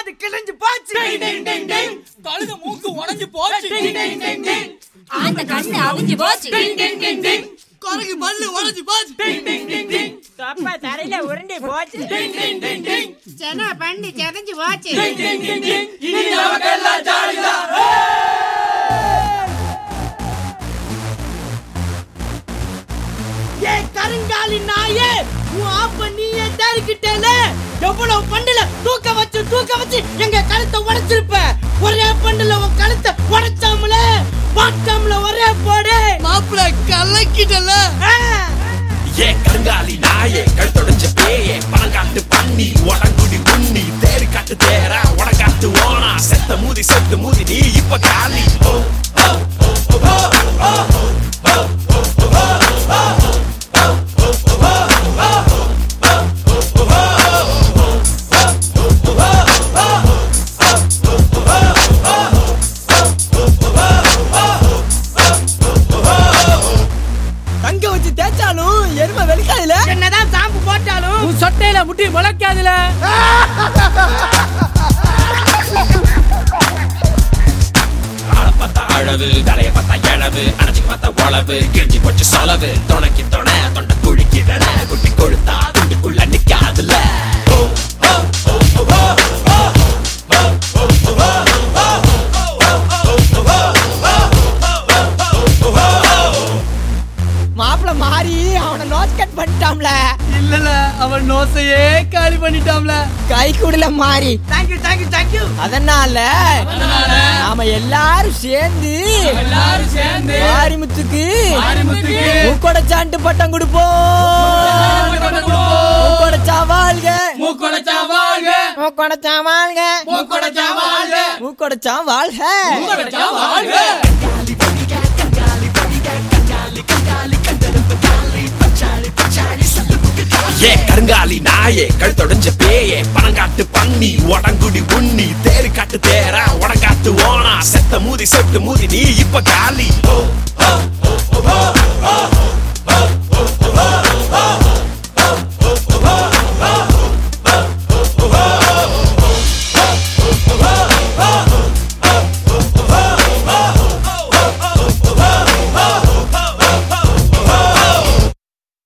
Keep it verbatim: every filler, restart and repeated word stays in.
காது கிழிஞ்சு போச்சு, கழுத மூக்கு உடைஞ்சு போச்சு, அந்த கண்ணு அவிஞ்சு போச்சு, குரங்கு பல்லு உடைஞ்சு போச்சு, தொப்பை தரையில உருண்டி போச்சு, சென பண்ணி செதஞ்சு போச்சு. இனி நமக்கெல்லாம் ஜாலிதான். ஏ கருங்காலி நாயே, உன் ஆப்ப நீயே தேடிக்கிட்டேல. எவ்வளவு பண்டுல தூக்க வச்சு தூக்க வச்சு எங்க கழுத்தை உடைச்சிருப்ப. ஒரே பண்டுல உன் கழுத்தை உடைச்சாமல பாட்டாமல ஒரே போடு மாப்பிள கலக்கிட்டல. ஏ கருங்காலி நாயே, கழுத்தொடைஞ்ச பேயே, பணங்காட்டு பண்ணி உடங்குடி உண்ணி தேடி காட்டு தேரா உடங்காட்டு ஓனா செத்த மூதி செத்து மூதி நீ இப்ப காலி. தங்க வச்சு தேய்ச்சாலும் எருமை வெளிக்காதுல, என்னதான் சாம்பு போட்டாலும் உன் சொட்டையில முட்டி முளைக்காதுல. அழகு தலைய பார்த்தா எழவு, அணைச்சிக்கு பார்த்தா உழவு, கிழிஞ்சி போச்சு சொலவு, துணைக்கு துணை தொண்டை குழிக்கிறன குட்டி கொழுத்தா துண்டுக்குள்ள நிக்காதுல. மாப்பிள மாறி அவனை நோஸ் கட் பண்ணிட்டாம்ல. இல்லல, அவன் நோசையே காலி பண்ணிட்டாம்ல. கை கூடல மாறி. Thank you thank you thank you. அதனால நாம எல்லாரும் சேர்ந்து எல்லாரும் சேர்ந்து மாரிமுத்துக்கு மாரிமுத்துக்கு மூக்கொடைச்சாண்டு பட்டம் கொடுப்போம். மூக்கொடைச்சா வாழ்க, மூக்கொடைச்சா வாழ்க, மூக்கொடைச்சா வாழ்க, மூக்கொடைச்சா வாழ்க, மூக்கொடைச்சா வாழ்க, மூக்கொடைச்சா வாழ்க. ஏ கருங்காலி நாயே, கழுத்தொடைஞ்ச பேயே, பணங்காட்டு பண்ணி உடங்குடி உண்ணி தேடி காட்டு தேரா உடங்காட்டு ஓனா செத்த மூதி செத்து மூதி நீ இப்ப காலி.